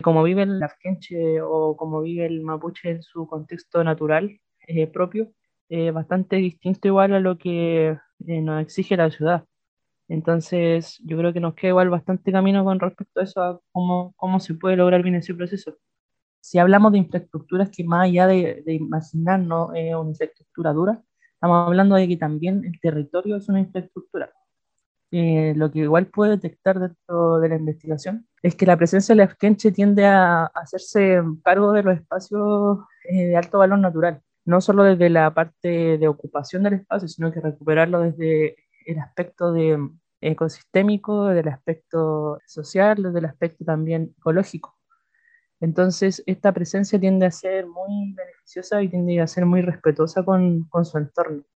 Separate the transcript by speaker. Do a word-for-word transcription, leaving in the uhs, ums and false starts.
Speaker 1: como vive el Afkenche o como vive el mapuche en su contexto natural eh, propio, eh, bastante distinto igual a lo que eh, nos exige la ciudad. Entonces, yo creo que nos queda igual bastante camino con respecto a eso, a cómo, cómo se puede lograr bien ese proceso. Si hablamos de infraestructuras que más allá de, de imaginarnos eh, una infraestructura dura, estamos hablando de que también el territorio es una infraestructura. Eh, lo que igual puede detectar dentro de la investigación es que la presencia de la Efkenche tiende a, a hacerse cargo de los espacios eh, de alto valor natural, no solo desde la parte de ocupación del espacio, sino que recuperarlo desde el aspecto de, mm, ecosistémico, desde el aspecto social, desde el aspecto también ecológico. Entonces, esta presencia tiende a ser muy beneficiosa y tiende a ser muy respetuosa con, con su entorno.